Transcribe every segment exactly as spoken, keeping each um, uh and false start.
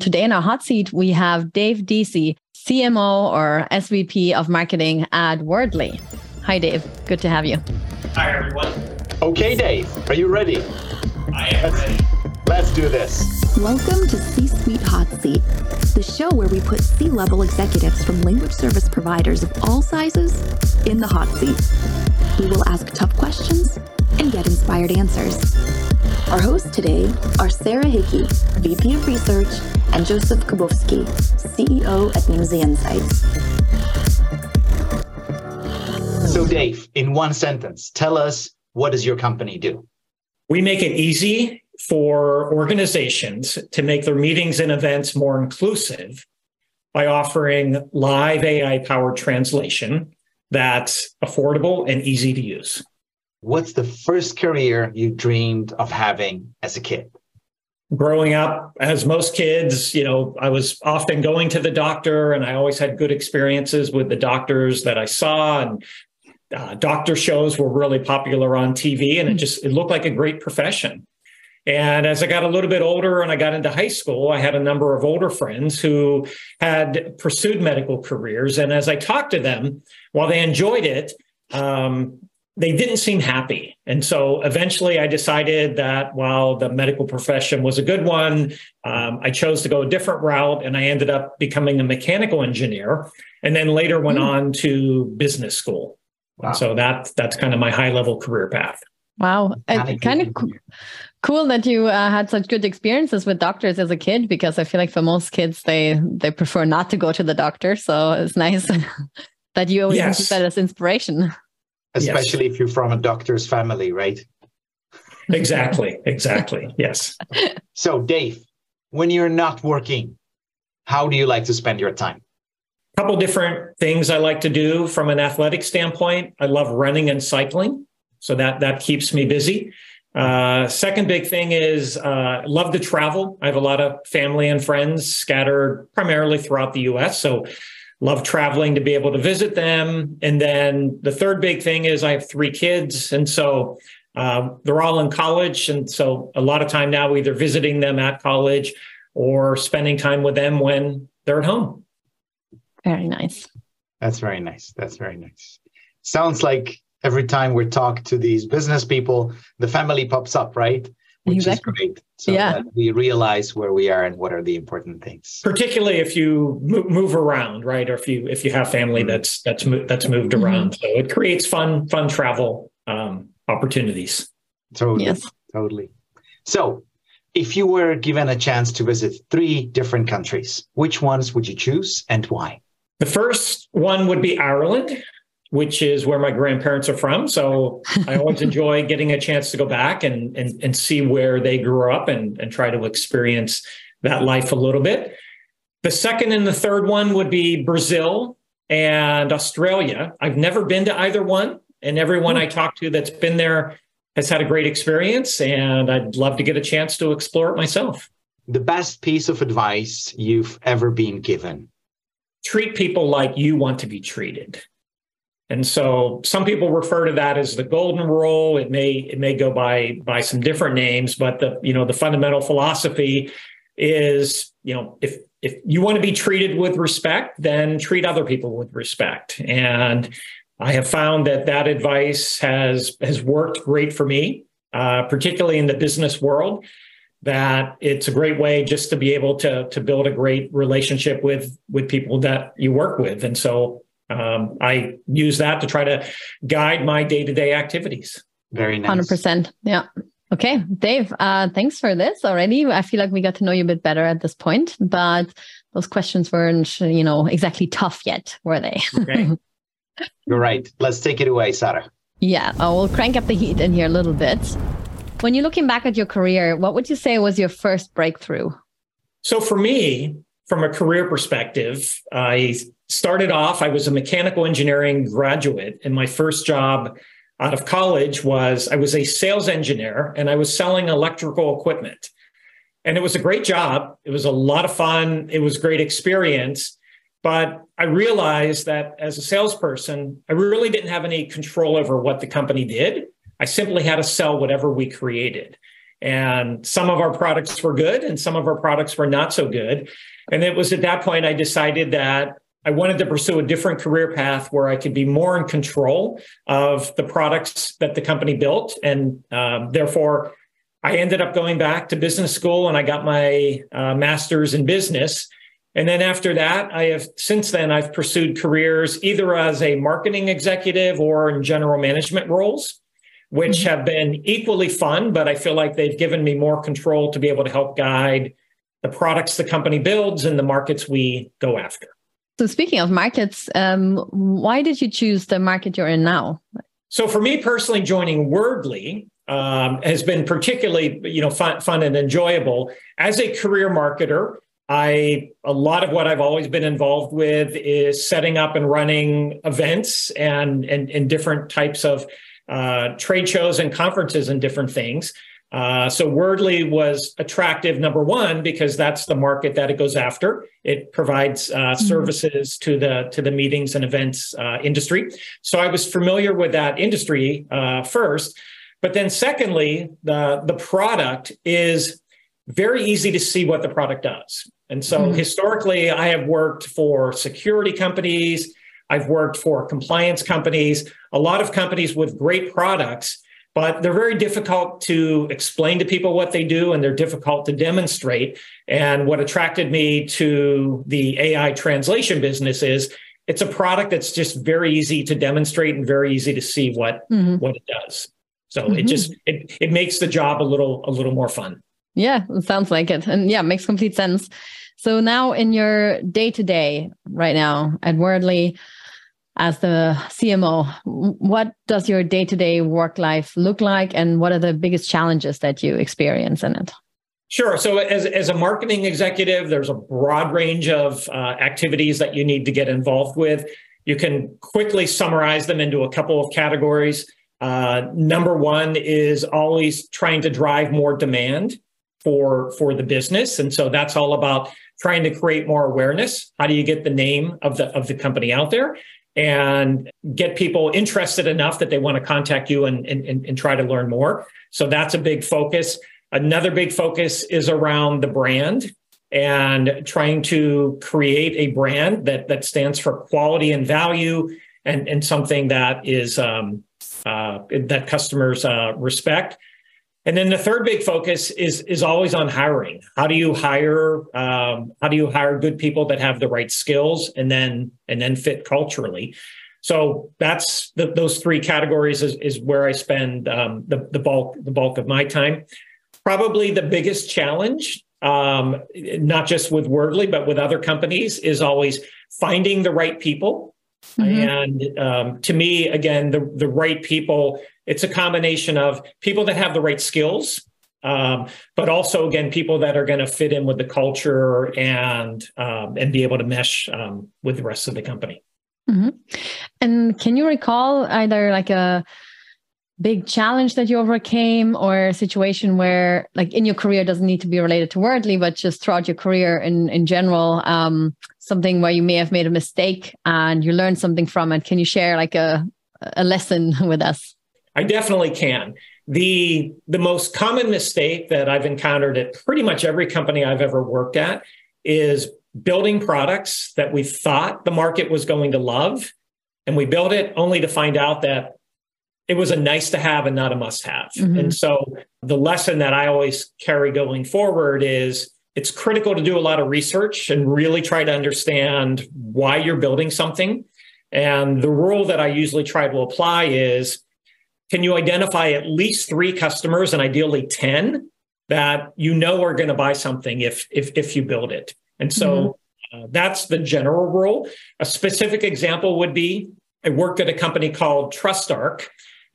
Today in our hot seat, we have Dave Deasy, C M O or S V P of Marketing at Wordly. Hi, Dave. Good to have you. Hi, everyone. Okay, Dave, are you ready? I am let's, ready. Let's do this. Welcome to C-Suite Hot Seat, the show where we put C-level executives from language service providers of all sizes in the hot seat. We will ask tough questions and get inspired answers. Our hosts today are Sarah Hickey, V P of Research, and Joseph Kubowski, C E O at Nimdzi Insights. So Dave, in one sentence, tell us, what does your company do? We make it easy for organizations to make their meetings and events more inclusive by offering live A I-powered translation that's affordable and easy to use. What's the first career you dreamed of having as a kid? Growing up, as most kids, you know, I was often going to the doctor, and I always had good experiences with the doctors that I saw. And uh, doctor shows were really popular on T V, and it just it looked like a great profession. And as I got a little bit older and I got into high school, I had a number of older friends who had pursued medical careers. And as I talked to them, while they enjoyed it, um, they didn't seem happy. And so eventually I decided that while the medical profession was a good one, um, I chose to go a different route, and I ended up becoming a mechanical engineer, and then later went mm. on to business school. Wow. And so that, that's kind of my high-level career path. Wow. It's kind of co- cool that you uh, had such good experiences with doctors as a kid, because I feel like for most kids, they, they prefer not to go to the doctor. So it's nice that you always yes. use that as inspiration. Especially yes. if you're from a doctor's family, right? Exactly. Exactly. Yes. So, Dave, when you're not working, how do you like to spend your time? A couple different things I like to do from an athletic standpoint. I love running and cycling. So that, that keeps me busy. Uh, second big thing is uh, love to travel. I have a lot of family and friends scattered primarily throughout the U S. So love traveling to be able to visit them. And then the third big thing is I have three kids. And so uh, they're all in college. And so a lot of time now, either visiting them at college or spending time with them when they're at home. Very nice. That's very nice. That's very nice. Sounds like every time we talk to these business people, the family pops up, right? Which exactly. is great. So yeah. that we realize where we are and what are the important things. Particularly if you move around, right? Or if you if you have family mm-hmm. that's that's that's moved around, mm-hmm. so it creates fun fun travel um, opportunities. Totally, yes. totally. So, if you were given a chance to visit three different countries, which ones would you choose and why? The first one would be Ireland, which is where my grandparents are from. So I always enjoy getting a chance to go back and, and, and see where they grew up and, and try to experience that life a little bit. The second and the third one would be Brazil and Australia. I've never been to either one, and everyone I talk to that's been there has had a great experience, and I'd love to get a chance to explore it myself. The best piece of advice you've ever been given? Treat people like you want to be treated. And so some people refer to that as the golden rule. It may it may go by by some different names, but the you know the fundamental philosophy is, you know, if if you want to be treated with respect, then treat other people with respect. And I have found that that advice has has worked great for me, uh, particularly in the business world. That it's a great way just to be able to to build a great relationship with with people that you work with. And so um, I use that to try to guide my day-to-day activities. Very nice. one hundred percent. Yeah. Okay, Dave, uh, thanks for this already. I feel like we got to know you a bit better at this point, but those questions weren't, you know, exactly tough yet, were they? Okay. You're right. Let's take it away, Sarah. Yeah, uh, we'll crank up the heat in here a little bit. When you're looking back at your career, what would you say was your first breakthrough? So for me, from a career perspective, I started off, I was a mechanical engineering graduate, and my first job out of college was I was a sales engineer, and I was selling electrical equipment. And it was a great job. It was a lot of fun. It was a great experience. But I realized that as a salesperson, I really didn't have any control over what the company did. I simply had to sell whatever we created. And some of our products were good and some of our products were not so good. And it was at that point I decided that I wanted to pursue a different career path where I could be more in control of the products that the company built. And um, therefore, I ended up going back to business school and I got my uh, master's in business. And then after that, I have since then, I've pursued careers either as a marketing executive or in general management roles, which mm-hmm. have been equally fun, but I feel like they've given me more control to be able to help guide the products the company builds and the markets we go after. So speaking of markets, um, why did you choose the market you're in now? So for me personally, joining Wordly um, has been particularly, you know, fun, fun and enjoyable. As a career marketer, I a lot of what I've always been involved with is setting up and running events and and, and different types of uh, trade shows and conferences and different things. Uh, so Wordly was attractive, number one, because that's the market that it goes after. It provides uh, mm-hmm. services to the to the meetings and events uh, industry. So I was familiar with that industry uh, first. But then secondly, the, the product is very easy to see what the product does. And so mm-hmm. historically, I have worked for security companies. I've worked for compliance companies, a lot of companies with great products, but they're very difficult to explain to people what they do, and they're difficult to demonstrate. And what attracted me to the A I translation business is it's a product that's just very easy to demonstrate and very easy to see what, mm-hmm. what it does. So mm-hmm. it just it, it makes the job a little a little more fun. Yeah, it sounds like it. And yeah, makes complete sense. So now in your day-to-day right now at Wordly, as the C M O, what does your day-to-day work life look like, and what are the biggest challenges that you experience in it? Sure. So as, as a marketing executive, there's a broad range of uh, activities that you need to get involved with. You can quickly summarize them into a couple of categories. Uh, number one is always trying to drive more demand for, for the business. And so that's all about trying to create more awareness. How do you get the name of the, of the company out there and get people interested enough that they want to contact you and, and, and try to learn more? So that's a big focus. Another big focus is around the brand and trying to create a brand that, that stands for quality and value and, and something that is um, uh, that customers uh, respect. And then the third big focus is, is always on hiring. How do you hire? Um, how do you hire good people that have the right skills and then and then fit culturally? So that's the, those three categories is, is where I spend um, the, the bulk the bulk of my time. Probably the biggest challenge, um, not just with Wordly, but with other companies, is always finding the right people. Mm-hmm. And um, to me, again, the, the right people, it's a combination of people that have the right skills, um, but also, again, people that are going to fit in with the culture and um, and be able to mesh um, with the rest of the company. Mm-hmm. And can you recall either like a big challenge that you overcame or a situation where, like in your career, doesn't need to be related to Wordly, but just throughout your career in, in general, um, something where you may have made a mistake and you learned something from it? Can you share like a, a lesson with us? I definitely can. The, the most common mistake that I've encountered at pretty much every company I've ever worked at is building products that we thought the market was going to love. And we built it only to find out that it was a nice to have and not a must have. Mm-hmm. And so the lesson that I always carry going forward is it's critical to do a lot of research and really try to understand why you're building something. And the rule that I usually try to apply is, can you identify at least three customers and ideally ten that you know are going to buy something if, if, if you build it? And so mm-hmm. uh, that's the general rule. A specific example would be, I worked at a company called TrustArc,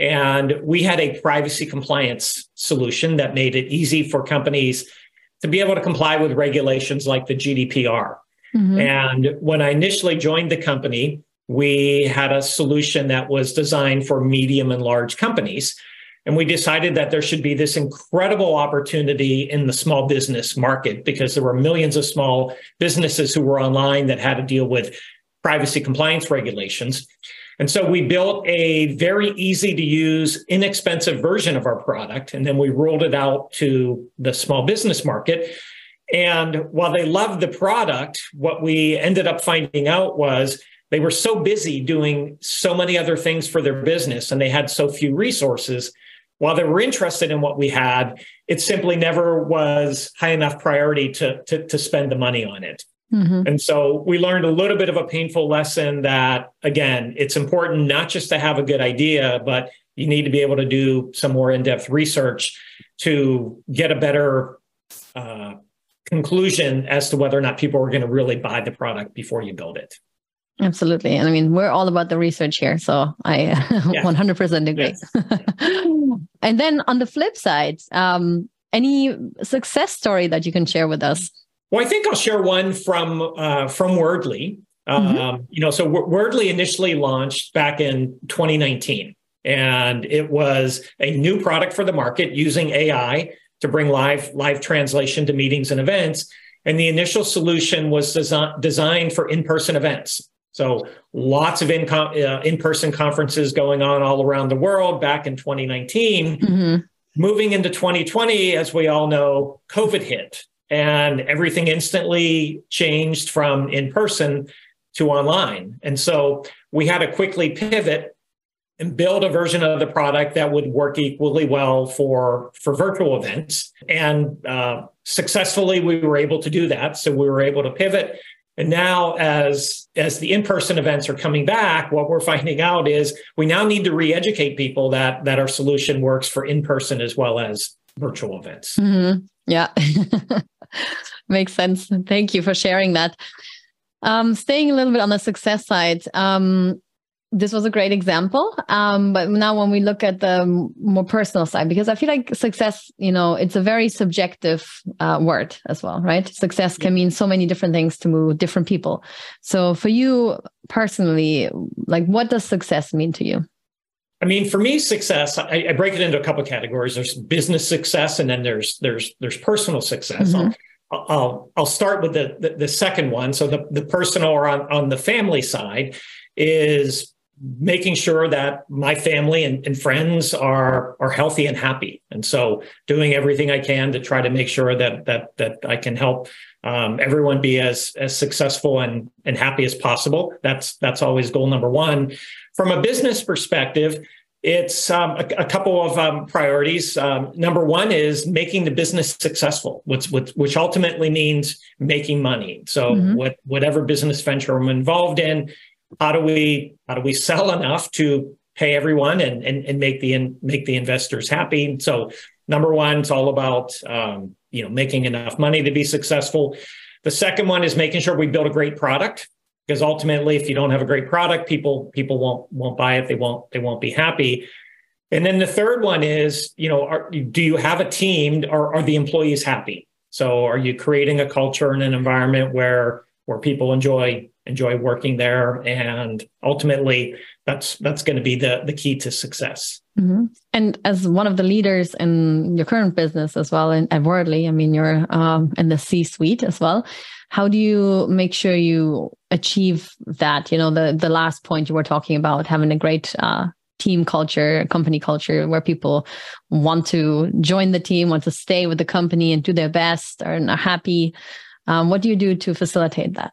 and we had a privacy compliance solution that made it easy for companies to be able to comply with regulations like the G D P R. Mm-hmm. And when I initially joined the company, we had a solution that was designed for medium and large companies. And we decided that there should be this incredible opportunity in the small business market because there were millions of small businesses who were online that had to deal with privacy compliance regulations. And so we built a very easy to use, inexpensive version of our product. And then we rolled it out to the small business market. And while they loved the product, what we ended up finding out was they were so busy doing so many other things for their business, and they had so few resources. While they were interested in what we had, it simply never was high enough priority to, to, to spend the money on it. Mm-hmm. And so we learned a little bit of a painful lesson that, again, it's important not just to have a good idea, but you need to be able to do some more in-depth research to get a better uh, conclusion as to whether or not people are going to really buy the product before you build it. Absolutely. And I mean, we're all about the research here. So I yeah. one hundred percent agree. Yes. And then on the flip side, um, any success story that you can share with us? Well, I think I'll share one from uh, from Wordly. Mm-hmm. Um, you know, so Wordly initially launched back in twenty nineteen, and it was a new product for the market using A I to bring live live translation to meetings and events. And the initial solution was desi- designed for in-person events. So lots of in, uh, in-person conferences going on all around the world back in twenty nineteen. Mm-hmm. Moving into twenty twenty, as we all know, COVID hit, and everything instantly changed from in-person to online. And so we had to quickly pivot and build a version of the product that would work equally well for, for virtual events. And uh, successfully, we were able to do that. So we were able to pivot. And now as, as the in-person events are coming back, what we're finding out is we now need to re-educate people that, that our solution works for in-person as well as virtual events. Mm-hmm. Yeah, makes sense. Thank you for sharing that. Um, staying a little bit on the success side, um, this was a great example. Um, but now when we look at the more personal side, because I feel like success, you know, it's a very subjective uh, word as well, right? Success can mean so many different things to different people. So for you personally, like, what does success mean to you? I mean, for me, success, I, I break it into a couple of categories. There's business success, and then there's there's there's personal success. Mm-hmm. I'll, I'll I'll start with the, the the second one. So the the personal, or on on the family side, is making sure that my family and, and friends are are healthy and happy. And so doing everything I can to try to make sure that that that I can help um, everyone be as as successful and and happy as possible. That's that's always goal number one. From a business perspective, it's um, a, a couple of um, priorities. Um, number one is making the business successful, which, which, which ultimately means making money. So mm-hmm. what, whatever business venture I'm involved in, how do we how do we sell enough to pay everyone and and, and make the in, make the investors happy? So number one, it's all about um, you know making enough money to be successful. The second one is making sure we build a great product, because ultimately, if you don't have a great product, people people won't won't buy it. They won't they won't be happy. And then the third one is, you know, are, do you have a team? Or are the employees happy? So are you creating a culture and an environment where where people enjoy enjoy working there? And ultimately, that's that's going to be the, the key to success. Mm-hmm. And as one of the leaders in your current business as well, in, at Wordly, I mean, you're um, in the C-suite as well. How do you make sure you achieve that? You know, the, the last point you were talking about, having a great uh, team culture, company culture, where people want to join the team, want to stay with the company and do their best, and are happy. Um, what do you do to facilitate that?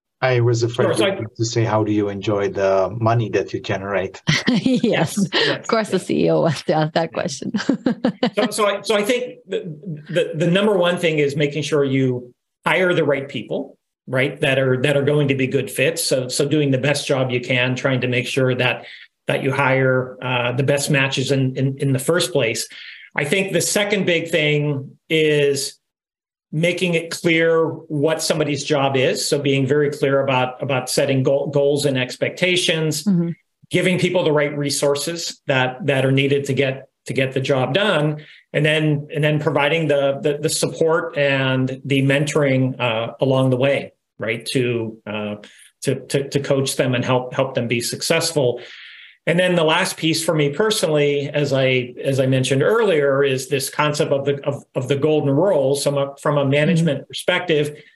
I was afraid sure, so to say, how do you enjoy the money that you generate? yes, yes, of course, yes. The C E O wants to ask that question. so, so, I, so I think the, the the number one thing is making sure you hire the right people, right? That are that are going to be good fits. So, so doing the best job you can, trying to make sure that that you hire uh, the best matches in, in in the first place. I think the second big thing is making it clear what somebody's job is. So being very clear about, about setting goal, goals and expectations, mm-hmm. giving people the right resources that, that are needed to get, to get the job done. And then, and then providing the, the, the support and the mentoring uh, along the way, right. To, uh, to, to, to coach them and help, help them be successful. And then the last piece for me personally, as I as I mentioned earlier, is this concept of the of, of the golden rule. So from a, from a management mm-hmm. perspective,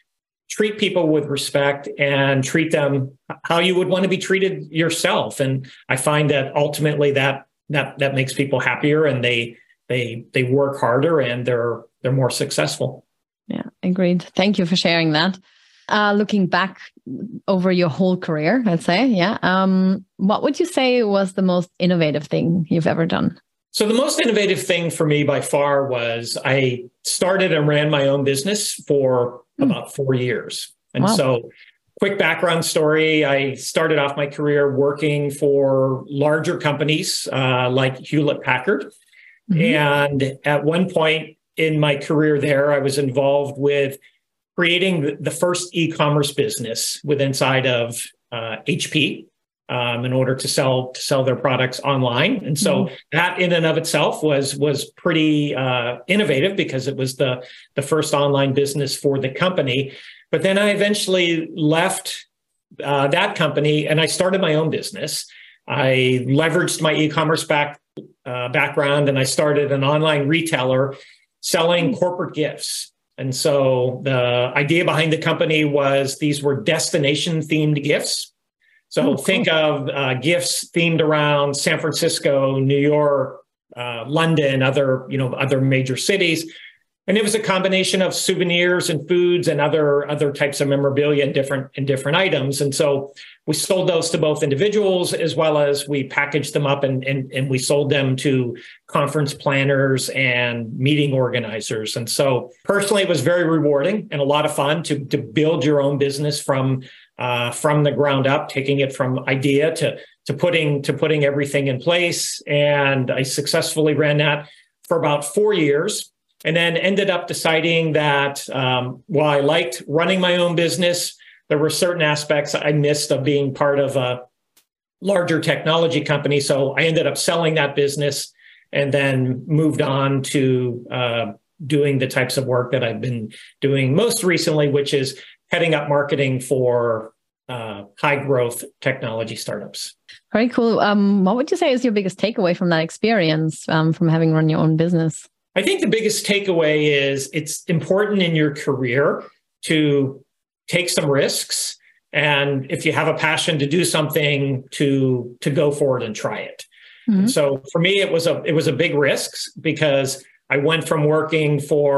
treat people with respect and treat them how you would want to be treated yourself. And I find that ultimately that that that makes people happier, and they they they work harder, and they're they're more successful. Yeah, agreed. Thank you for sharing that. Uh, looking back over your whole career, let's say, yeah, um, what would you say was the most innovative thing you've ever done? So the most innovative thing for me by far was I started and ran my own business for mm. about four years. And wow. so quick background story, I started off my career working for larger companies uh, like Hewlett-Packard. Mm-hmm. And at one point in my career there, I was involved with creating the first e-commerce business with inside of uh, H P. Um, in order to sell to sell their products online. And so mm-hmm. that in and of itself was was pretty uh, innovative, because it was the, the first online business for the company. But then I eventually left uh, that company and I started my own business. I leveraged my e-commerce back, uh, background, and I started an online retailer selling mm-hmm. corporate gifts. And so the idea behind the company was these were destination themed gifts. So oh, think cool. of uh, gifts themed around San Francisco, New York, uh, London, other, you know, other major cities. And it was a combination of souvenirs and foods and other, other types of memorabilia and different, and different items. And so we sold those to both individuals, as well as we packaged them up and, and, and we sold them to conference planners and meeting organizers. And so personally, it was very rewarding and a lot of fun to, to build your own business from Uh, from the ground up, taking it from idea to to putting to putting everything in place. And I successfully ran that for about four years, and then ended up deciding that um, while I liked running my own business, there were certain aspects I missed of being part of a larger technology company. So I ended up selling that business and then moved on to uh, doing the types of work that I've been doing most recently, which is heading up marketing for uh, high growth technology startups. Very cool. Um, what would you say is your biggest takeaway from that experience, um, from having run your own business? I think the biggest takeaway is it's important in your career to take some risks. And if you have a passion to do something, to, to go for it and try it. Mm-hmm. So for me, it was a, it was a big risk, because I went from working for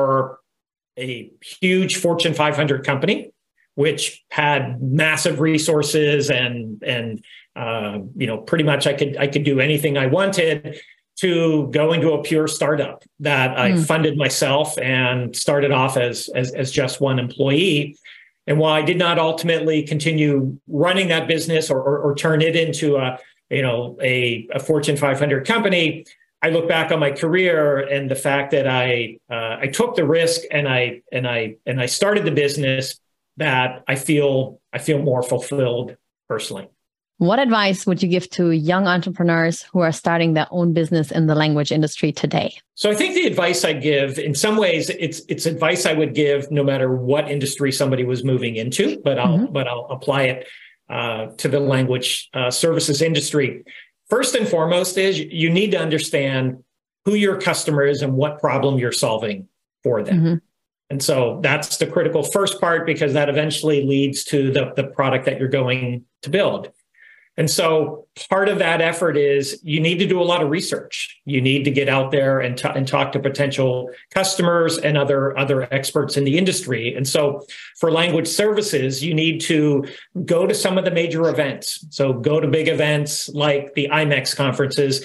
a huge Fortune five hundred company, which had massive resources and and uh, you know, pretty much I could I could do anything I wanted, to going to a pure startup that I mm. funded myself and started off as, as as just one employee. And while I did not ultimately continue running that business or or, or turn it into a you know a, a Fortune five hundred company, I look back on my career and the fact that I uh, I took the risk and I and I and I started the business, that I feel I feel more fulfilled personally. What advice would you give to young entrepreneurs who are starting their own business in the language industry today? So I think the advice I give, in some ways, it's it's advice I would give no matter what industry somebody was moving into, but I'll mm-hmm. but I'll apply it uh, to the language uh, services industry. First and foremost is you need to understand who your customer is and what problem you're solving for them. Mm-hmm. And so that's the critical first part, because that eventually leads to the, the product that you're going to build. And so part of that effort is you need to do a lot of research. You need to get out there and, t- and talk to potential customers and other, other experts in the industry. And so for language services, you need to go to some of the major events. So go to big events like the I MEX conferences,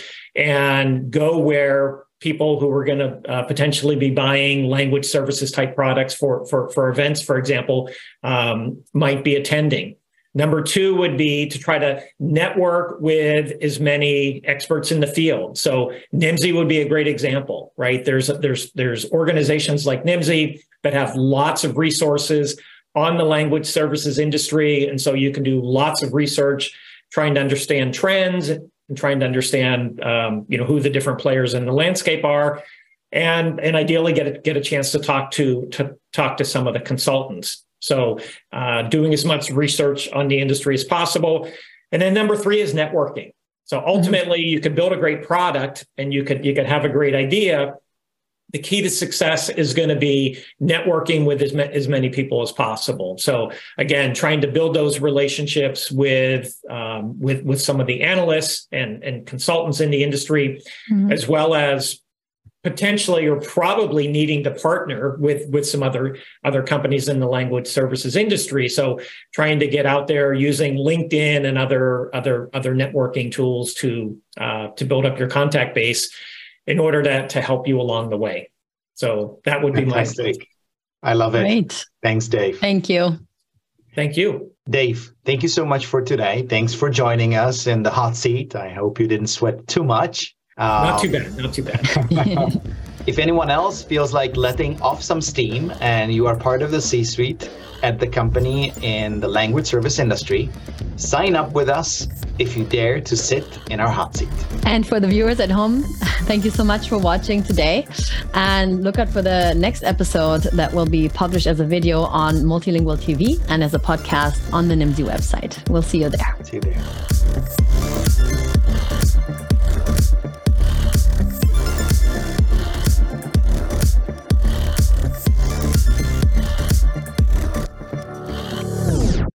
and go where people who are going to uh, potentially be buying language services type products for, for, for events, for example, um, might be attending. Number two would be to try to network with as many experts in the field. So N M S I would be a great example, right? There's, there's, there's organizations like N M S I that have lots of resources on the language services industry. And so you can do lots of research trying to understand trends and trying to understand, um, you know, who the different players in the landscape are, and and ideally get a, get a chance to talk to to talk to some of the consultants. So uh, doing as much research on the industry as possible, and then number three is networking. So ultimately, mm-hmm. you could build a great product and you could you could have a great idea, the key to success is going to be networking with as, ma- as many people as possible. So again, trying to build those relationships with um, with with some of the analysts and, and consultants in the industry, mm-hmm. as well as potentially or probably needing to partner with with some other other companies in the language services industry. So trying to get out there using LinkedIn and other other other networking tools to uh, to build up your contact base in order to, to help you along the way. So that would be Fantastic. my I love it. Great. Thanks, Dave. Thank you. Thank you. Dave, thank you so much for today. Thanks for joining us in the hot seat. I hope you didn't sweat too much. Um, not too bad. Not too bad. If anyone else feels like letting off some steam and you are part of the C-suite at the company in the language service industry, sign up with us if you dare to sit in our hot seat. And for the viewers at home, thank you so much for watching today. And look out for the next episode that will be published as a video on Multilingual T V and as a podcast on the Nimdzi website. We'll see you there. See you there.